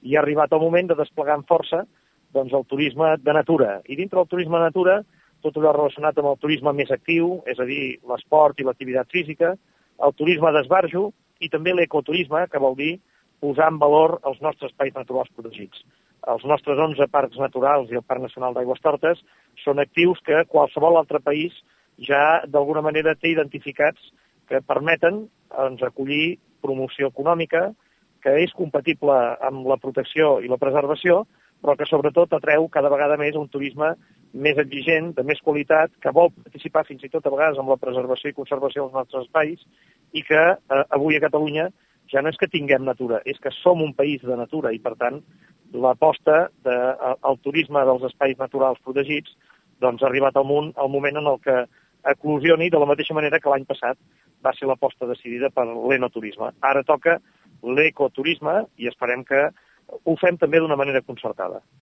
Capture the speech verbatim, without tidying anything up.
i ha arribat el moment de desplegar amb força doncs, el turisme de natura. I dintre del turisme de natura, tot allò relacionat amb el turisme més actiu, és a dir, l'esport i l'activitat física, el turisme d'esbarjo i també l'ecoturisme, que vol dir posar en valor els nostres espais naturals protegits. Els nostres onze parcs naturals i el Parc Nacional d'Aigüestortes són actius que qualsevol altre país ja d'alguna manera té identificats que permeten doncs, acollir promoció econòmica, que és compatible amb la protecció i la preservació, però que sobretot atreu cada vegada més un turisme més exigent, de més qualitat, que vol participar fins i tot a vegades amb la preservació i conservació dels nostres espais i que eh, avui a Catalunya ja no és que tinguem natura, és que som un país de natura i, per tant, l'aposta del turisme dels espais naturals protegits doncs, ha arribat al, munt, al moment en el que eclosioni de la mateixa manera que l'any passat va ser l'aposta decidida per l'enoturisme. Ara toca l'ecoturisme i esperem que ho fem també d'una manera concertada.